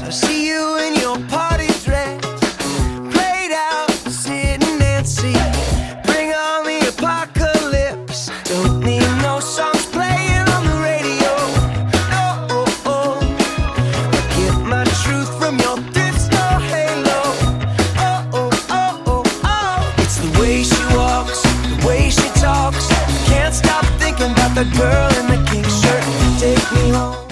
I see you in your party dress, played out, sitting Nancy. Bring on the apocalypse. Don't need no songs playing on the radio. No, I get my truth from your thrift store halo. It's the way she walks, the way she talks. Can't stop thinking about the girl in the pink shirt. Take me home.